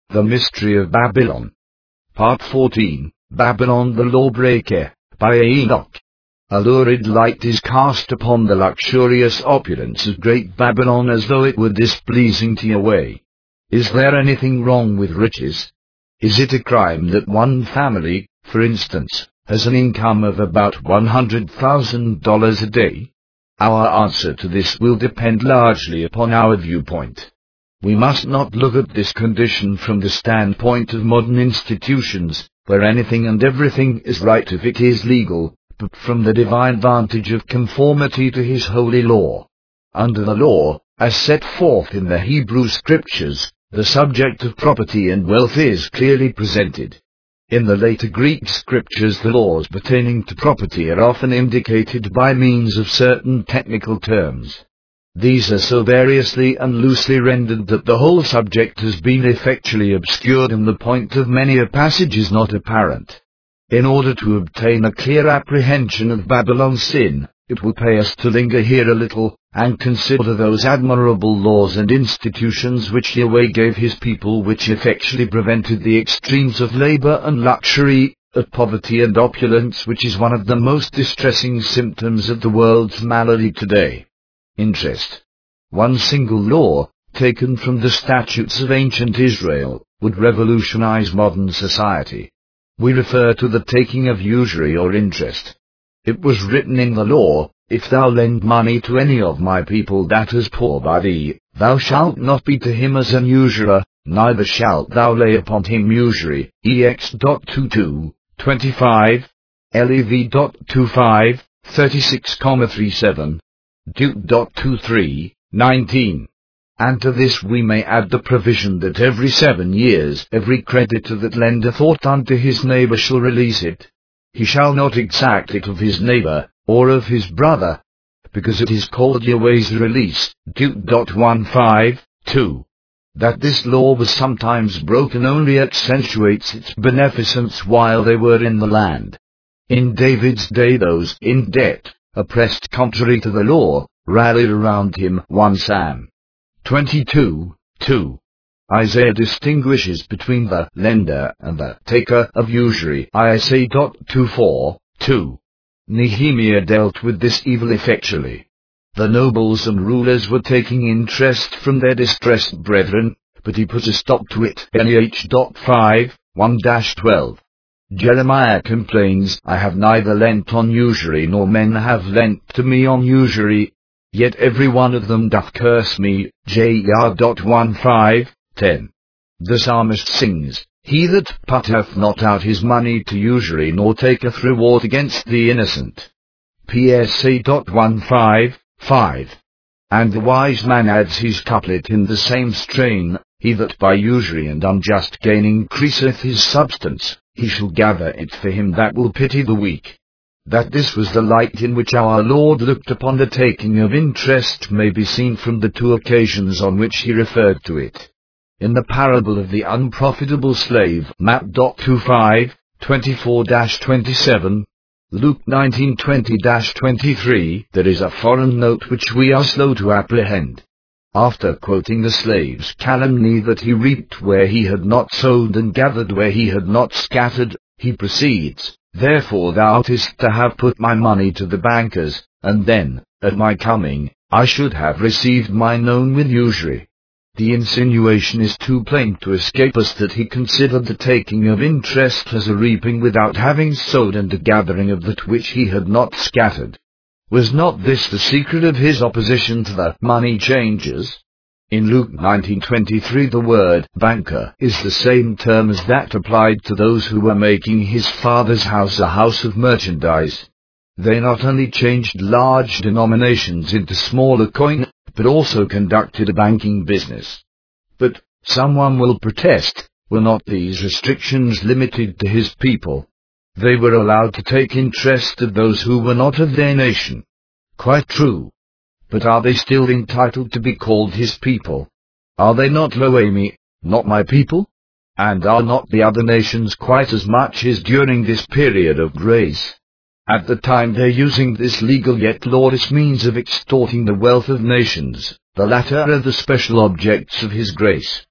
The Mystery of Babylon. Part 14, Babylon the Lawbreaker, by Enoch. A lurid light is cast upon the luxurious opulence of great Babylon as though it were displeasing to Yahweh. Is there anything wrong with riches? Is it a crime that one family, for instance, has an income of about $100,000 a day? Our answer to this will depend largely upon our viewpoint. We must not look at this condition from the standpoint of modern institutions, where anything and everything is right if it is legal, but from the divine vantage of conformity to His holy law. Under the law, as set forth in the Hebrew Scriptures, the subject of property and wealth is clearly presented. In the later Greek Scriptures, the laws pertaining to property are often indicated by means of certain technical terms. These are so variously and loosely rendered that the whole subject has been effectually obscured and the point of many a passage is not apparent. In order to obtain a clear apprehension of Babylon's sin, it will pay us to linger here a little, and consider those admirable laws and institutions which Yahweh gave His people, which effectually prevented the extremes of labor and luxury, of poverty and opulence, which is one of the most distressing symptoms of the world's malady today. Interest. One single law, taken from the statutes of ancient Israel, would revolutionize modern society. We refer to the taking of usury or interest. It was written in the law, "If thou lend money to any of my people that is poor by thee, thou shalt not be to him as an usurer, neither shalt thou lay upon him usury." EX.22, 25, LEV.25, 36,37. Duke.23, 19. And to this we may add the provision that every 7 years every creditor that lendeth aught unto his neighbor shall release it. He shall not exact it of his neighbor, or of his brother, because it is called Yahweh's release. Duke.15, 2. That this law was sometimes broken only accentuates its beneficence while they were in the land. In David's day those in debt, oppressed contrary to the law, rallied around him. 1 Sam. 22, 2. Isaiah distinguishes between the lender and the taker of usury. Isa.24, 2. Nehemiah dealt with this evil effectually. The nobles and rulers were taking interest from their distressed brethren, but he put a stop to it. NEH.5, 1-12. Jeremiah complains, "I have neither lent on usury nor men have lent to me on usury, yet every one of them doth curse me." JR.15, 10. The psalmist sings, "He that putteth not out his money to usury nor taketh reward against the innocent." PSA.15, 5. And the wise man adds his couplet in the same strain, "He that by usury and unjust gain increaseth his substance, he shall gather it for him that will pity the weak." That this was the light in which our Lord looked upon the taking of interest may be seen from the 2 occasions on which He referred to it. In the parable of the unprofitable slave, Matt.25, 24-27, Luke 19:20-23, there is a foreign note which we are slow to apprehend. After quoting the slave's calumny that he reaped where he had not sowed and gathered where he had not scattered, he proceeds, "Therefore thou oughtest to have put my money to the bankers, and then, at my coming, I should have received mine own with usury." The insinuation is too plain to escape us that he considered the taking of interest as a reaping without having sowed and a gathering of that which he had not scattered. Was not this the secret of his opposition to the money changers? In Luke 19:23 the word banker is the same term as that applied to those who were making his father's house a house of merchandise. They not only changed large denominations into smaller coin, but also conducted a banking business. But, someone will protest, were not these restrictions limited to his people? They were allowed to take interest of those who were not of their nation. Quite true. But are they still entitled to be called His people? Are they not Loami, not my people? And are not the other nations quite as much as during this period of grace? At the time they're using this legal yet lawless means of extorting the wealth of nations, the latter are the special objects of His grace.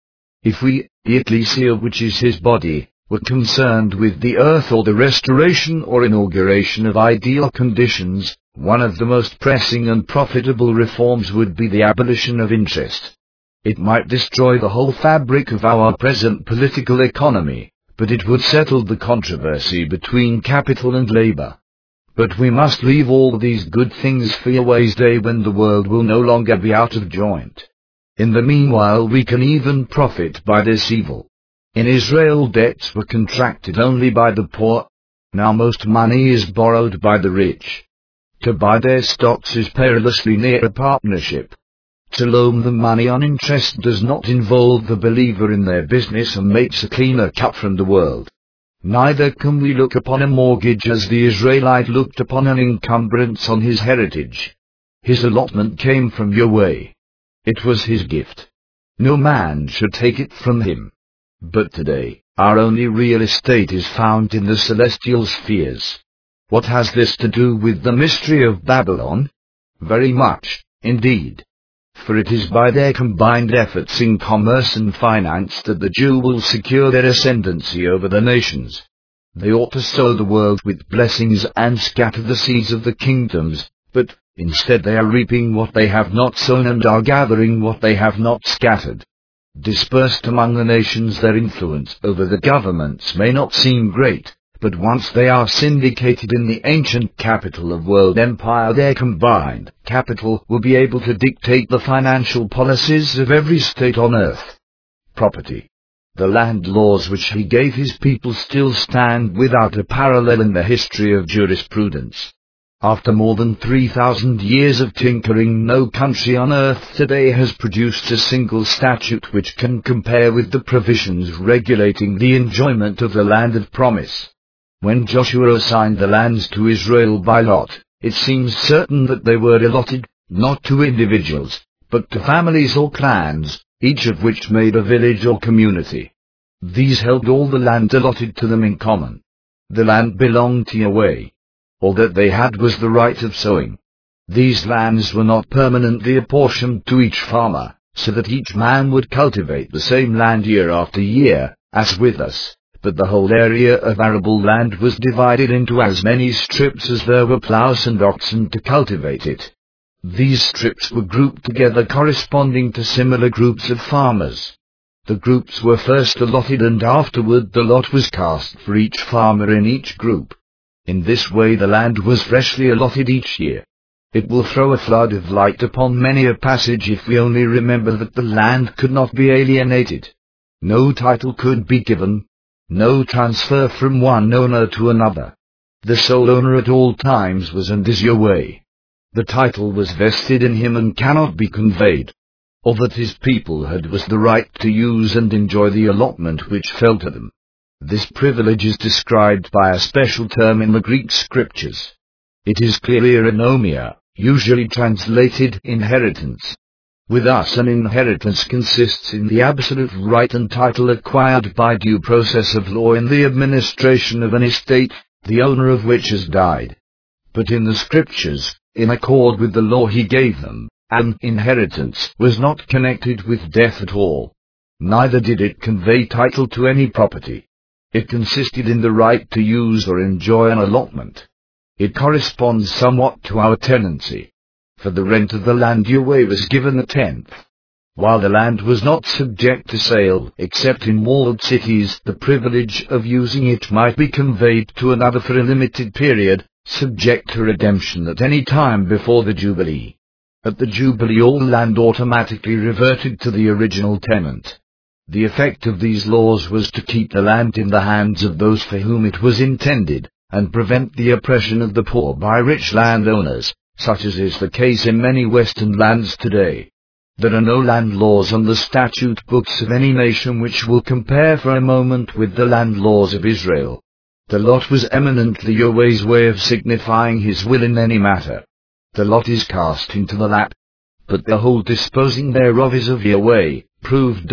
If we, the ecclesia which is his body, were concerned with the earth or the restoration or inauguration of ideal conditions, one of the most pressing and profitable reforms would be the abolition of interest. It might destroy the whole fabric of our present political economy, but it would settle the controversy between capital and labor. But we must leave all these good things for Yahweh's day when the world will no longer be out of joint. In the meanwhile we can even profit by this evil. In Israel debts were contracted only by the poor. Now most money is borrowed by the rich. To buy their stocks is perilously near a partnership. To loan them money on interest does not involve the believer in their business and makes a cleaner cut from the world. Neither can we look upon a mortgage as the Israelite looked upon an encumbrance on his heritage. His allotment came from Yahweh. It was his gift. No man should take it from him. But today, our only real estate is found in the celestial spheres. What has this to do with the mystery of Babylon? Very much, indeed. For it is by their combined efforts in commerce and finance that the Jew will secure their ascendancy over the nations. They ought to sow the world with blessings and scatter the seeds of the kingdoms, but, instead they are reaping what they have not sown and are gathering what they have not scattered. Dispersed among the nations, their influence over the governments may not seem great, but once they are syndicated in the ancient capital of world empire, their combined capital will be able to dictate the financial policies of every state on earth. Property. The land laws which he gave his people still stand without a parallel in the history of jurisprudence. After more than 3,000 years of tinkering, no country on earth today has produced a single statute which can compare with the provisions regulating the enjoyment of the land of promise. When Joshua assigned the lands to Israel by lot, it seems certain that they were allotted, not to individuals, but to families or clans, each of which made a village or community. These held all the land allotted to them in common. The land belonged to Yahweh. All that they had was the right of sowing. These lands were not permanently apportioned to each farmer, so that each man would cultivate the same land year after year, as with us, but the whole area of arable land was divided into as many strips as there were plows and oxen to cultivate it. These strips were grouped together corresponding to similar groups of farmers. The groups were first allotted and afterward the lot was cast for each farmer in each group. In this way the land was freshly allotted each year. It will throw a flood of light upon many a passage if we only remember that the land could not be alienated. No title could be given. No transfer from one owner to another. The sole owner at all times was and is Yahweh. The title was vested in him and cannot be conveyed. All that his people had was the right to use and enjoy the allotment which fell to them. This privilege is described by a special term in the Greek scriptures. It is kleronomia, usually translated inheritance. With us an inheritance consists in the absolute right and title acquired by due process of law in the administration of an estate, the owner of which has died. But in the scriptures, in accord with the law he gave them, an inheritance was not connected with death at all. Neither did it convey title to any property. It consisted in the right to use or enjoy an allotment. It corresponds somewhat to our tenancy. For the rent of the land Yahweh was given a tenth. While the land was not subject to sale except in walled cities, the privilege of using it might be conveyed to another for a limited period, subject to redemption at any time before the Jubilee. At the Jubilee all land automatically reverted to the original tenant. The effect of these laws was to keep the land in the hands of those for whom it was intended, and prevent the oppression of the poor by rich landowners, such as is the case in many Western lands today. There are no land laws on the statute books of any nation which will compare for a moment with the land laws of Israel. The lot was eminently Yahweh's way of signifying his will in any matter. The lot is cast into the lap, but the whole disposing thereof is of Yahweh. Proved.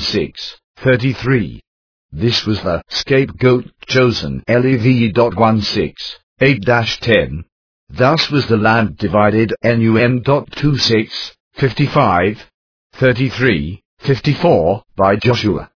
16:33. This was the scapegoat chosen. Lev. 8-10. Thus was the land divided. Num. 26, 55, 33, 54, by Joshua.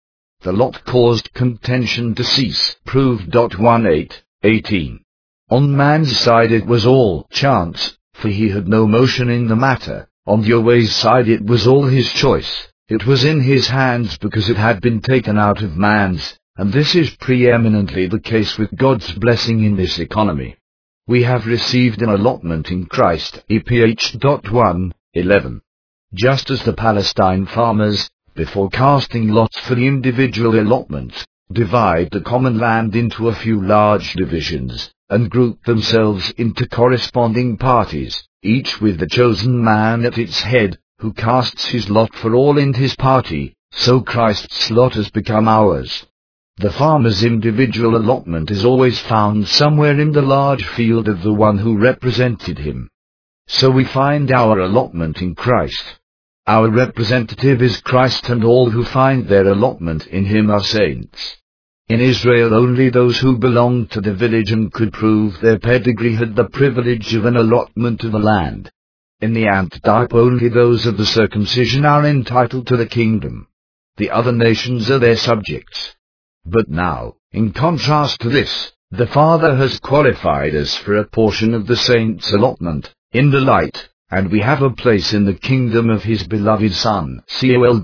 the lot caused contention to cease. Prov. 18:18. On man's side it was all chance, for he had no motion in the matter. On Yahweh's side it was all his choice. It was in his hands because it had been taken out of man's, and this is preeminently the case with God's blessing in this economy. We have received an allotment in Christ. EPH. 1:11. Just as the Palestine farmers, before casting lots for the individual allotments, divide the common land into a few large divisions, and group themselves into corresponding parties, each with the chosen man at its head, who casts his lot for all in his party, so Christ's lot has become ours. The farmer's individual allotment is always found somewhere in the large field of the one who represented him. So we find our allotment in Christ. Our representative is Christ, and all who find their allotment in him are saints. In Israel only those who belonged to the village and could prove their pedigree had the privilege of an allotment of the land. In the Antioch only those of the circumcision are entitled to the kingdom. The other nations are their subjects. But now, in contrast to this, the Father has qualified us for a portion of the saints' allotment, in the light, and we have a place in the kingdom of his beloved Son. Col.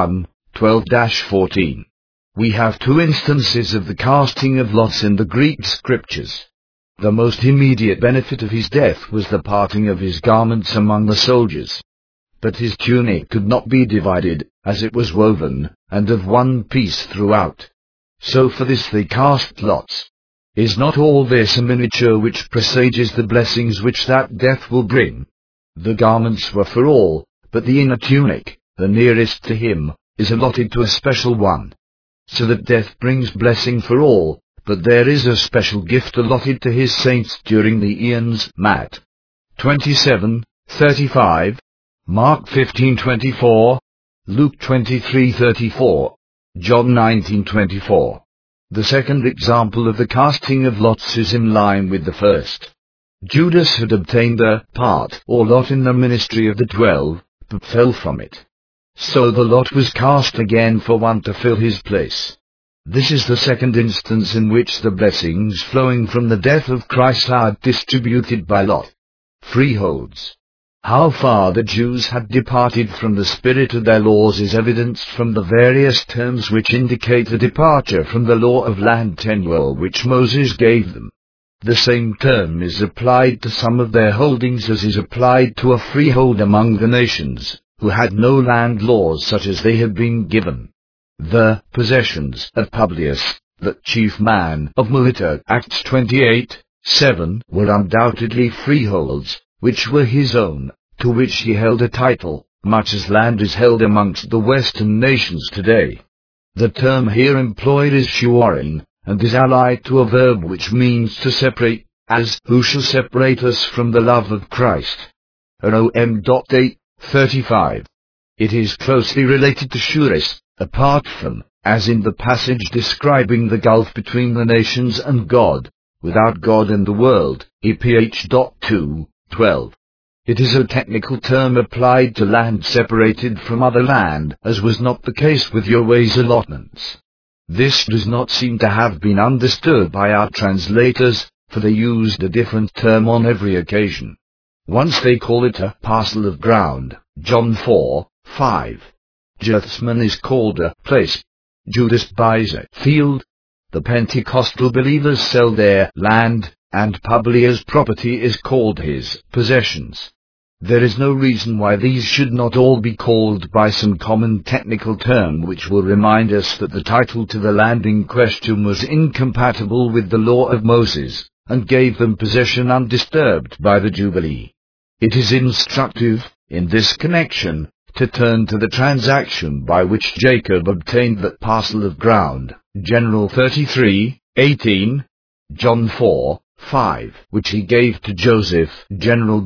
1:12-14. We have two instances of the casting of lots in the Greek scriptures. The most immediate benefit of his death was the parting of his garments among the soldiers. But his tunic could not be divided, as it was woven, and of one piece throughout. So for this they cast lots. Is not all this a miniature which presages the blessings which that death will bring? The garments were for all, but the inner tunic, the nearest to him, is allotted to a special one. So that death brings blessing for all, but there is a special gift allotted to his saints during the eons. Matt 27:35, Mark 15:24, Luke 23:34, John 19:24. The second example of the casting of lots is in line with the first. Judas had obtained a part or lot in the ministry of the 12, but fell from it. So the lot was cast again for one to fill his place. This is the second instance in which the blessings flowing from the death of Christ are distributed by lot. Freeholds. How far the Jews had departed from the spirit of their laws is evidenced from the various terms which indicate a departure from the law of land tenure which Moses gave them. The same term is applied to some of their holdings as is applied to a freehold among the nations, who had no land laws such as they had been given. The possessions of Publius, the chief man of Melita, Acts 28:7, were undoubtedly freeholds, which were his own, to which he held a title, much as land is held amongst the Western nations today. The term here employed is shuarin, and is allied to a verb which means to separate, as, who shall separate us from the love of Christ? Rom. 8:35. It is closely related to shuris, apart from, as in the passage describing the gulf between the nations and God, without God and the world, EPH. 2:12. It is a technical term applied to land separated from other land, as was not the case with Yahweh's allotments. This does not seem to have been understood by our translators, for they used a different term on every occasion. Once they call it a parcel of ground, John 4:5. Gethsemane is called a place. Judas buys a field. The Pentecostal believers sell their land, and Publius' property is called his possessions. There is no reason why these should not all be called by some common technical term which will remind us that the title to the land in question was incompatible with the law of Moses, and gave them possession undisturbed by the Jubilee. It is instructive, in this connection, to turn to the transaction by which Jacob obtained that parcel of ground, General 33:18, John 4:5, which he gave to Joseph, General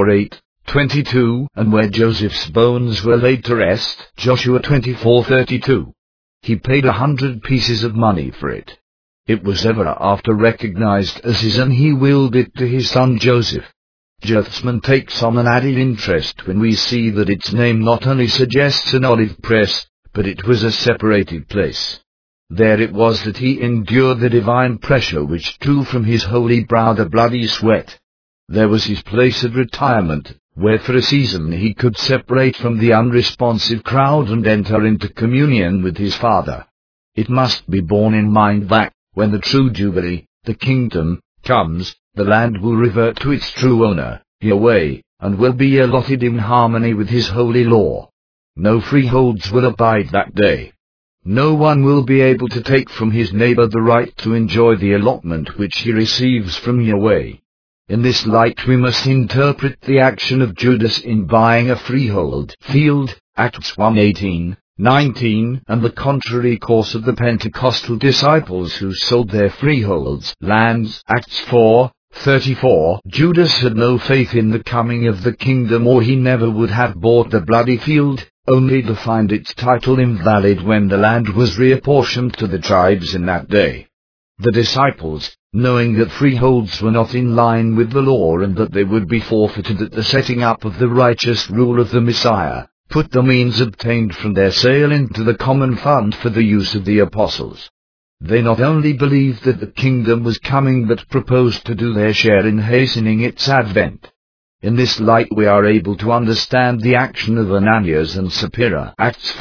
4:8-22, and where Joseph's bones were laid to rest, Joshua 24:32. He paid 100 pieces of money for it. It was ever after recognized as his, and he willed it to his son Joseph. Gethsemane takes on an added interest when we see that its name not only suggests an olive press, but it was a separated place. There it was that he endured the divine pressure which drew from his holy brow the bloody sweat. There was his place of retirement, where for a season he could separate from the unresponsive crowd and enter into communion with his Father. It must be borne in mind that, when the true Jubilee, the kingdom, comes, the land will revert to its true owner, Yahweh, and will be allotted in harmony with his holy law. No freeholds will abide that day. No one will be able to take from his neighbor the right to enjoy the allotment which he receives from Yahweh. In this light we must interpret the action of Judas in buying a freehold field, Acts 1:18, 19, and the contrary course of the Pentecostal disciples who sold their freeholds, lands, Acts 4:34. Judas had no faith in the coming of the kingdom, or he never would have bought the bloody field, only to find its title invalid when the land was reapportioned to the tribes in that day. The disciples, knowing that freeholds were not in line with the law and that they would be forfeited at the setting up of the righteous rule of the Messiah, put the means obtained from their sale into the common fund for the use of the apostles. They not only believed that the kingdom was coming but proposed to do their share in hastening its advent. In this light we are able to understand the action of Ananias and Sapphira, Acts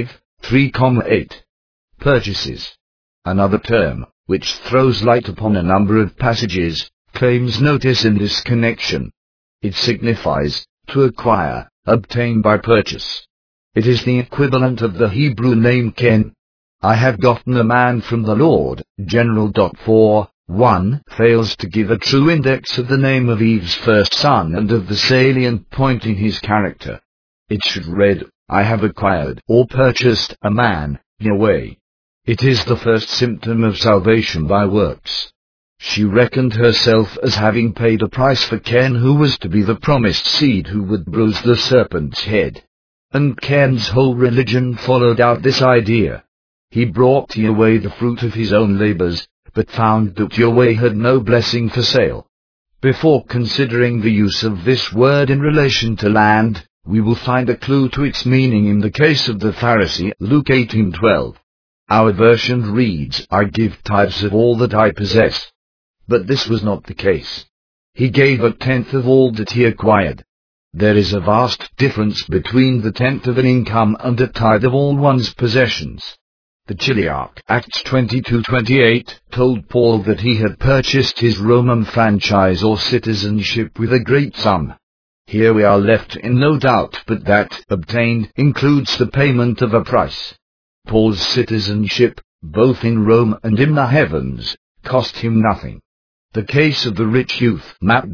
5:3-8. Purchases. Another term, which throws light upon a number of passages, claims notice in this connection. It signifies, to acquire, obtain by purchase. It is the equivalent of the Hebrew name Ken. I have gotten a man from the Lord. General 4:1 fails to give a true index of the name of Eve's first son and of the salient point in his character. It should read, I have acquired or purchased a man, Yahweh. It is the first symptom of salvation by works. She reckoned herself as having paid a price for Ken, who was to be the promised seed who would bruise the serpent's head. And Ken's whole religion followed out this idea. He brought Yahweh the fruit of his own labors, but found that Yahweh had no blessing for sale. Before considering the use of this word in relation to land, we will find a clue to its meaning in the case of the Pharisee, Luke 18:12. Our version reads, I give tithes of all that I possess. But this was not the case. He gave a tenth of all that he acquired. There is a vast difference between the tenth of an income and a tithe of all one's possessions. The Chiliarch, Acts 22:28, told Paul that he had purchased his Roman franchise or citizenship with a great sum. Here we are left in no doubt but that obtained includes the payment of a price. Paul's citizenship, both in Rome and in the heavens, cost him nothing. The case of the rich youth, Matt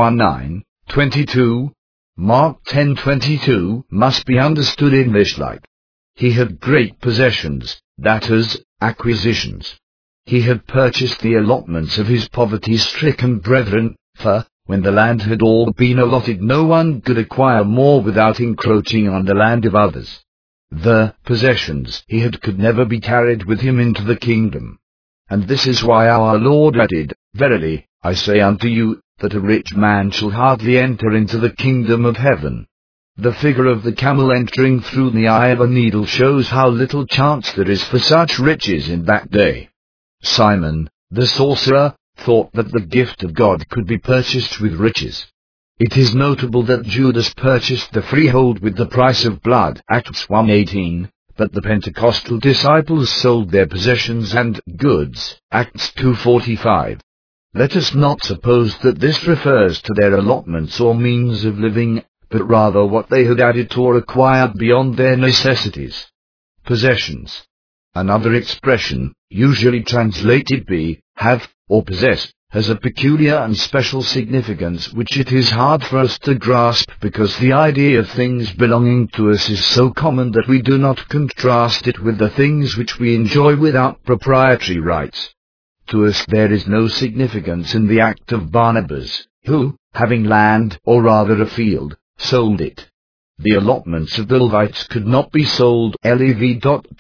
19:22, Mark 10:22, must be understood in this light. He had great possessions, that is, acquisitions. He had purchased the allotments of his poverty-stricken brethren, for, when the land had all been allotted, no one could acquire more without encroaching on the land of others. The possessions he had could never be carried with him into the kingdom. And this is why our Lord added, Verily, I say unto you, that a rich man shall hardly enter into the kingdom of heaven. The figure of the camel entering through the eye of a needle shows how little chance there is for such riches in that day. Simon, the sorcerer, thought that the gift of God could be purchased with riches. It is notable that Judas purchased the freehold with the price of blood, Acts 1:18, but the Pentecostal disciples sold their possessions and goods, Acts 2:45. Let us not suppose that this refers to their allotments or means of living, but rather what they had added to or acquired beyond their necessities. Possessions. Another expression, usually translated be, have, or possess, has a peculiar and special significance which it is hard for us to grasp because the idea of things belonging to us is so common that we do not contrast it with the things which we enjoy without proprietary rights. To us there is no significance in the act of Barnabas, who, having land, or rather a field, sold it. The allotments of the Levites could not be sold. Lev.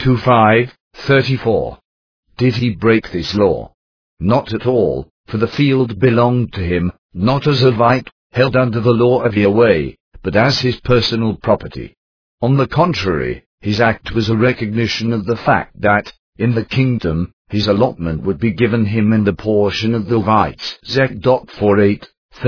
25:34. Did he break this law? Not at all, for the field belonged to him, not as a Levite, held under the law of Yahweh, but as his personal property. On the contrary, his act was a recognition of the fact that, in the kingdom, his allotment would be given him in the portion of the Levites. Zech. 48,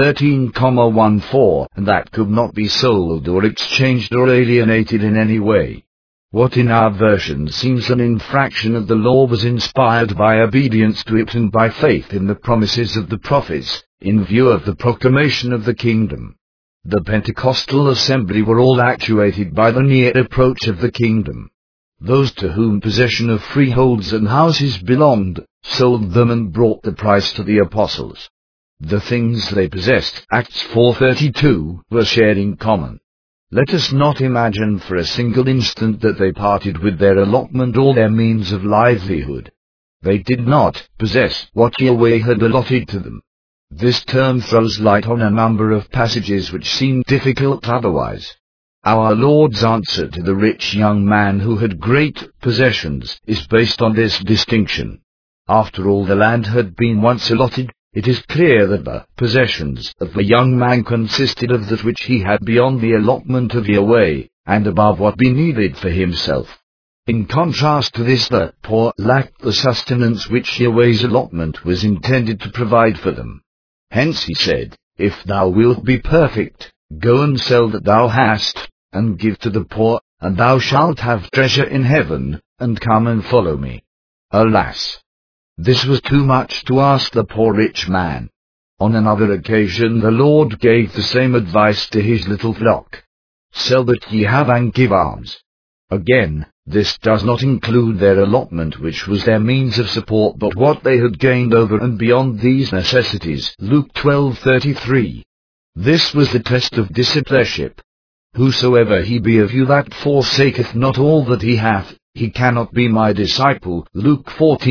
13,14, and that could not be sold or exchanged or alienated in any way. What in our version seems an infraction of the law was inspired by obedience to it and by faith in the promises of the prophets, in view of the proclamation of the kingdom. The Pentecostal assembly were all actuated by the near approach of the kingdom. Those to whom possession of freeholds and houses belonged, sold them and brought the price to the apostles. The things they possessed, Acts 4:32, were shared in common. Let us not imagine for a single instant that they parted with their allotment or their means of livelihood. They did not possess what Yahweh had allotted to them. This term throws light on a number of passages which seem difficult otherwise. Our Lord's answer to the rich young man who had great possessions is based on this distinction. After all the land had been once allotted, it is clear that the possessions of the young man consisted of that which he had beyond the allotment of Yahweh, and above what be needed for himself. In contrast to this, the poor lacked the sustenance which Yahweh's allotment was intended to provide for them. Hence he said, "If thou wilt be perfect, go and sell that thou hast, and give to the poor, and thou shalt have treasure in heaven, and come and follow me." Alas! This was too much to ask the poor rich man. On another occasion the Lord gave the same advice to his little flock. "Sell that ye have and give alms." Again, this does not include their allotment which was their means of support, but what they had gained over and beyond these necessities. Luke 12:33. This was the test of discipleship. "Whosoever he be of you that forsaketh not all that he hath, he cannot be my disciple." Luke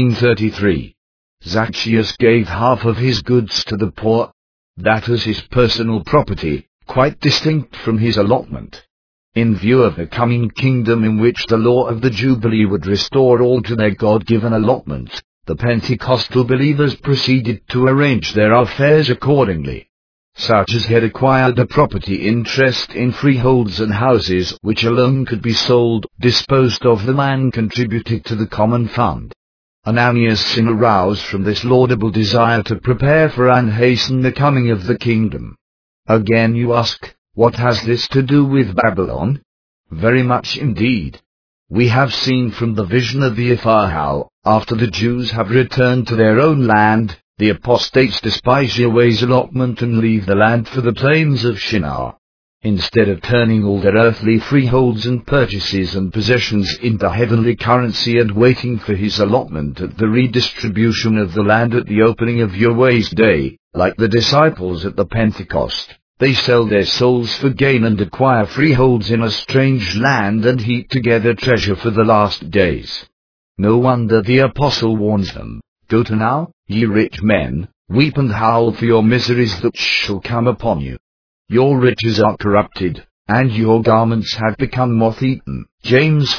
14:33. Zacchaeus gave half of his goods to the poor. That was his personal property, quite distinct from his allotment. In view of the coming kingdom in which the law of the Jubilee would restore all to their God-given allotments, the Pentecostal believers proceeded to arrange their affairs accordingly. Such as had acquired a property interest in freeholds and houses which alone could be sold, disposed of them and contributed to the common fund. Ananias soon aroused from this laudable desire to prepare for and hasten the coming of the kingdom. Again you ask, what has this to do with Babylon? Very much indeed. We have seen from the vision of the Ephah how, after the Jews have returned to their own land, the apostates despise Yahweh's allotment and leave the land for the plains of Shinar. Instead of turning all their earthly freeholds and purchases and possessions into heavenly currency and waiting for his allotment at the redistribution of the land at the opening of Yahweh's day, like the disciples at the Pentecost, they sell their souls for gain and acquire freeholds in a strange land and heap together treasure for the last days. No wonder the apostle warns them, "Go to now, ye rich men, weep and howl for your miseries that shall come upon you. Your riches are corrupted, and your garments have become moth-eaten." James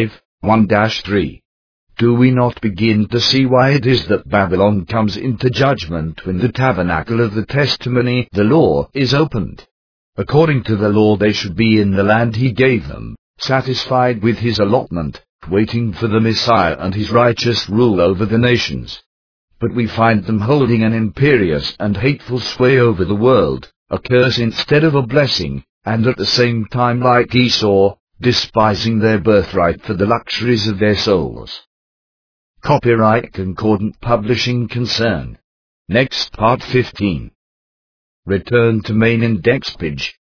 5:1-3. Do we not begin to see why it is that Babylon comes into judgment when the tabernacle of the testimony, the law, is opened? According to the law they should be in the land he gave them, satisfied with his allotment, waiting for the Messiah and his righteous rule over the nations. But we find them holding an imperious and hateful sway over the world, a curse instead of a blessing, and at the same time, like Esau, despising their birthright for the luxuries of their souls. Copyright Concordant Publishing Concern. Next Part 15. Return to main index page.